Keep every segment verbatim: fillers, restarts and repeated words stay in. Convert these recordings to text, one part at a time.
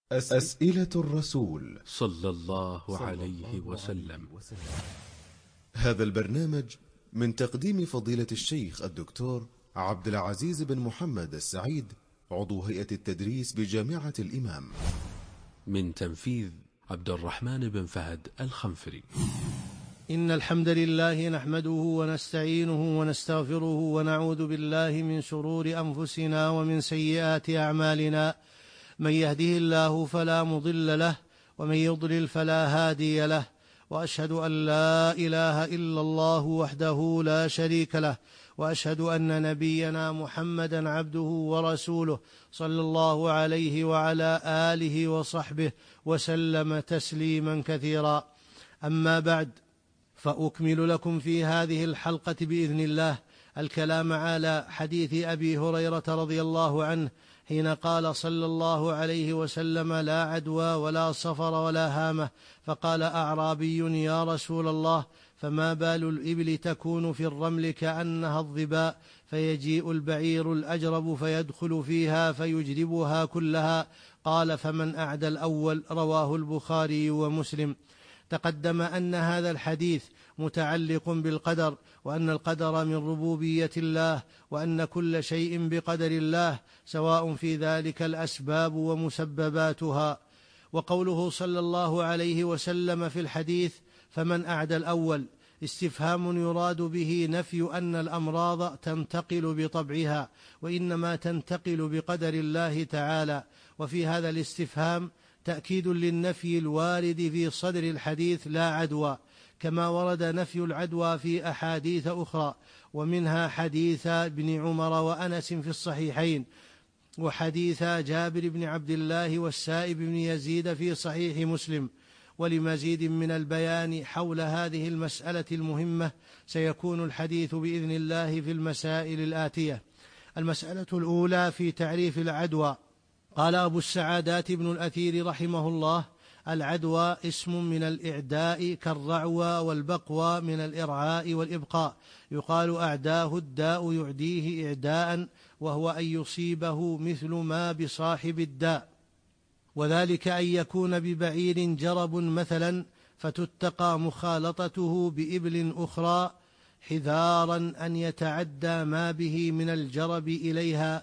أسئلة الرسول صلى الله عليه وسلم. هذا البرنامج من تقديم فضيلة الشيخ الدكتور عبد العزيز بن محمد السعيد، عضو هيئة التدريس بجامعة الإمام، من تنفيذ عبد الرحمن بن فهد الخنفري. إن الحمد لله نحمده ونستعينه ونستغفره ونعوذ بالله من شرور أنفسنا ومن سيئات أعمالنا، من يهده الله فلا مضل له ومن يضلل فلا هادي له، وأشهد أن لا إله إلا الله وحده لا شريك له، وأشهد أن نبينا محمدا عبده ورسوله صلى الله عليه وعلى آله وصحبه وسلم تسليما كثيرا. أما بعد، فأكمل لكم في هذه الحلقة بإذن الله الكلام على حديث أبي هريرة رضي الله عنه حين قال صلى الله عليه وسلم: لا عدوى ولا صفر ولا هامة. فقال أعرابي: يا رسول الله، فما بال الإبل تكون في الرمل كأنها الظباء، فيجيء البعير الأجرب فيدخل فيها فيجربها كلها؟ قال: فمن أعدى الأول. رواه البخاري ومسلم. تقدم أن هذا الحديث متعلق بالقدر، وأن القدر من ربوبية الله، وأن كل شيء بقدر الله، سواء في ذلك الأسباب ومسبباتها. وقوله صلى الله عليه وسلم في الحديث: فمن أعدى الأول، استفهام يراد به نفي أن الأمراض تنتقل بطبعها، وإنما تنتقل بقدر الله تعالى. وفي هذا الاستفهام تأكيد للنفي الوارد في صدر الحديث: لا عدوى، كما ورد نفي العدوى في أحاديث أخرى، ومنها حديث ابن عمر وأنس في الصحيحين، وحديث جابر بن عبد الله والسائب بن يزيد في صحيح مسلم. ولمزيد من البيان حول هذه المسألة المهمة سيكون الحديث بإذن الله في المسائل الآتية. المسألة الأولى في تعريف العدوى. قال أبو السعادات بن الأثير رحمه الله: العدوى اسم من الإعداء كالرعوى، والبقوى من الإرعاء والإبقاء. يقال أعداه الداء يعديه إعداء، وهو أن يصيبه مثل ما بصاحب الداء، وذلك أن يكون ببعير جرب مثلا، فتتقى مخالطته بإبل أخرى حذارا أن يتعدى ما به من الجرب إليها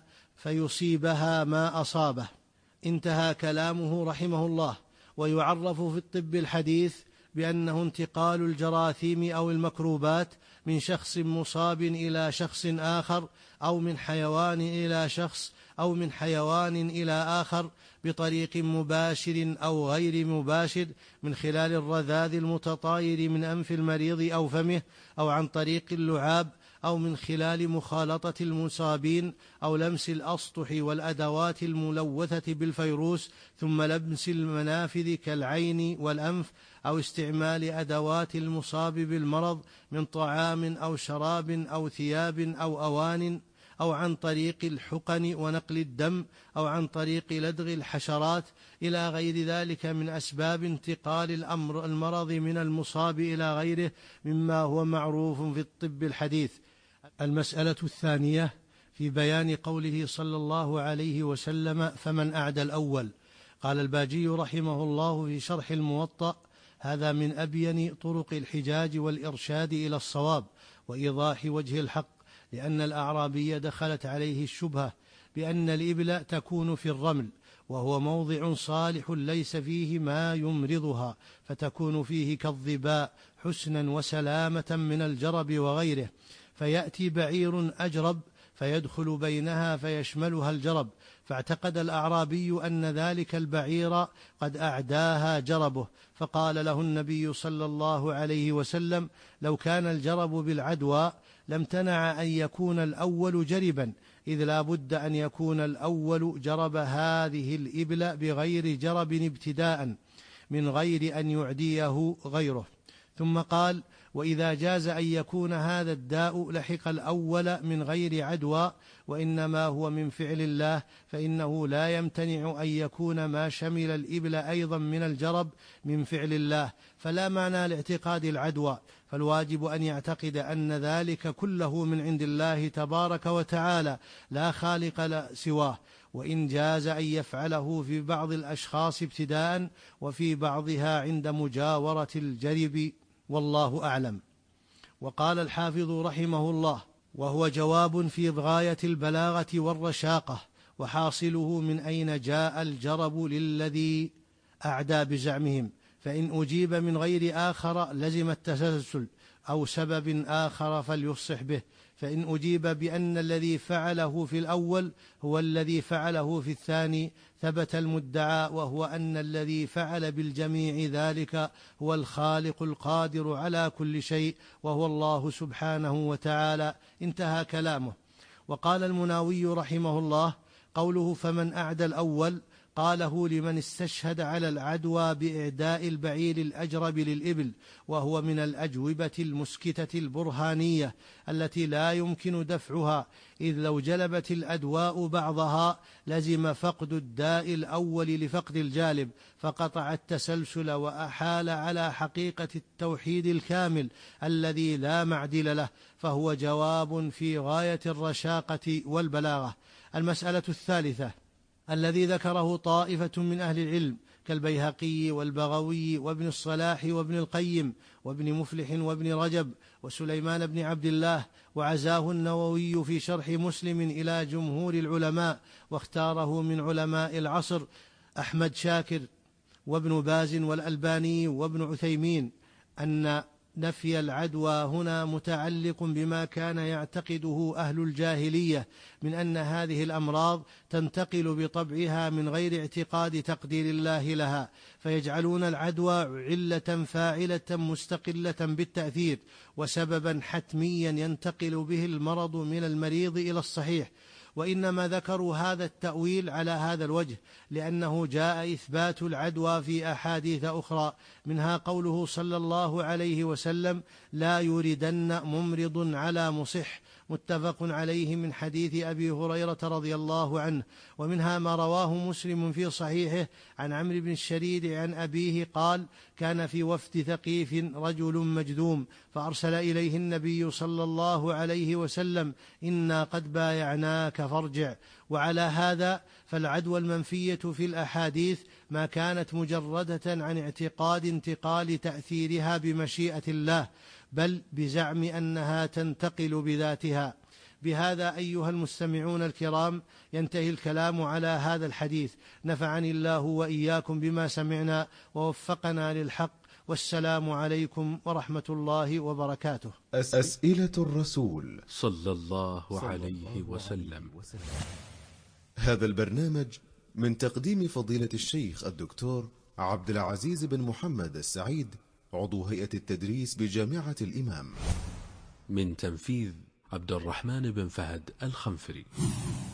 فيصيبها ما أصابه. انتهى كلامه رحمه الله. ويعرف في الطب الحديث بأنه انتقال الجراثيم أو المكروبات من شخص مصاب إلى شخص آخر، أو من حيوان إلى شخص، أو من حيوان إلى آخر بطريق مباشر أو غير مباشر، من خلال الرذاذ المتطاير من أنف المريض أو فمه، أو عن طريق اللعاب، أو من خلال مخالطة المصابين، أو لمس الأسطح والأدوات الملوثة بالفيروس، ثم لمس المنافذ كالعين والأنف، أو استعمال أدوات المصاب بالمرض من طعام أو شراب أو ثياب أو أوان، أو عن طريق الحقن ونقل الدم، أو عن طريق لدغ الحشرات، إلى غير ذلك من أسباب انتقال الأمر المرض من المصاب إلى غيره مما هو معروف في الطب الحديث. المسألة الثانية في بيان قوله صلى الله عليه وسلم: فمن أعدى الأول. قال الباجي رحمه الله في شرح الموطأ: هذا من أبين طرق الحجاج والإرشاد إلى الصواب وإيضاح وجه الحق، لأن الأعرابي دخلت عليه الشبهة بأن الإبل تكون في الرمل، وهو موضع صالح ليس فيه ما يمرضها، فتكون فيه كالظباء حسنا وسلامة من الجرب وغيره، فيأتي بعير أجرب فيدخل بينها فيشملها الجرب، فاعتقد الأعرابي أن ذلك البعير قد أعداها جربه، فقال له النبي صلى الله عليه وسلم: لو كان الجرب بالعدوى لم تنع أن يكون الأول جربا، إذ لا بد أن يكون الأول جرب هذه الإبل بغير جرب ابتداء، من غير أن يعديه غيره. ثم قال: وإذا جاز أن يكون هذا الداء لحق الأول من غير عدوى، وإنما هو من فعل الله، فإنه لا يمتنع أن يكون ما شمل الإبل أيضا من الجرب من فعل الله، فلا معنى لاعتقاد العدوى، فالواجب أن يعتقد أن ذلك كله من عند الله تبارك وتعالى لا خالق سواه، وإن جاز أن يفعله في بعض الأشخاص ابتداء وفي بعضها عند مجاورة الجرب، والله أعلم. وقال الحافظ رحمه الله: وهو جواب في غاية البلاغة والرشاقة، وحاصله من أين جاء الجرب للذي أعدى بزعمهم، فإن أجيب من غير آخر لزم التسلسل أو سبب آخر فليفصح به، فإن أجيب بأن الذي فعله في الأول هو الذي فعله في الثاني ثبت المدعى، وهو أن الذي فعل بالجميع ذلك هو الخالق القادر على كل شيء، وهو الله سبحانه وتعالى. انتهى كلامه. وقال المناوي رحمه الله: قوله فمن أعدى الأول قاله لمن استشهد على العدوى بإعداء البعير الأجرب للإبل، وهو من الأجوبة المسكتة البرهانية التي لا يمكن دفعها، إذ لو جلبت الأدواء بعضها لزم فقد الداء الأول لفقد الجالب، فقطع التسلسل وأحال على حقيقة التوحيد الكامل الذي لا معدل له، فهو جواب في غاية الرشاقة والبلاغة. المسألة الثالثة الذي ذكره طائفة من أهل العلم كالبيهقي والبغوي وابن الصلاح وابن القيم وابن مفلح وابن رجب وسليمان بن عبد الله، وعزاه النووي في شرح مسلم إلى جمهور العلماء، واختاره من علماء العصر أحمد شاكر وابن باز والألباني وابن عثيمين، أن نفي العدوى هنا متعلق بما كان يعتقده أهل الجاهلية من أن هذه الأمراض تنتقل بطبعها من غير اعتقاد تقدير الله لها، فيجعلون العدوى علة فاعلة مستقلة بالتأثير وسببا حتميا ينتقل به المرض من المريض إلى الصحيح. وإنما ذكروا هذا التأويل على هذا الوجه لأنه جاء إثبات العدوى في أحاديث أخرى، منها قوله صلى الله عليه وسلم: لا يردن ممرض على مصح، متفق عليه من حديث أبي هريرة رضي الله عنه. ومنها ما رواه مسلم في صحيحه عن عمرو بن الشريد عن أبيه قال: كان في وفد ثقيف رجل مجذوم، فأرسل إليه النبي صلى الله عليه وسلم: إنا قد بايعناك فارجع. وعلى هذا فالعدوى المنفية في الأحاديث ما كانت مجردة عن اعتقاد انتقال تأثيرها بمشيئة الله، بل بزعم أنها تنتقل بذاتها. بهذا أيها المستمعون الكرام ينتهي الكلام على هذا الحديث، نفعني الله وإياكم بما سمعنا ووفقنا للحق، والسلام عليكم ورحمة الله وبركاته. أسئلة الرسول صلى الله عليه وسلم. هذا البرنامج من تقديم فضيلة الشيخ الدكتور عبد العزيز بن محمد السعيد، عضو هيئة التدريس بجامعة الإمام. من تنفيذ عبد الرحمن بن فهد الخنفري.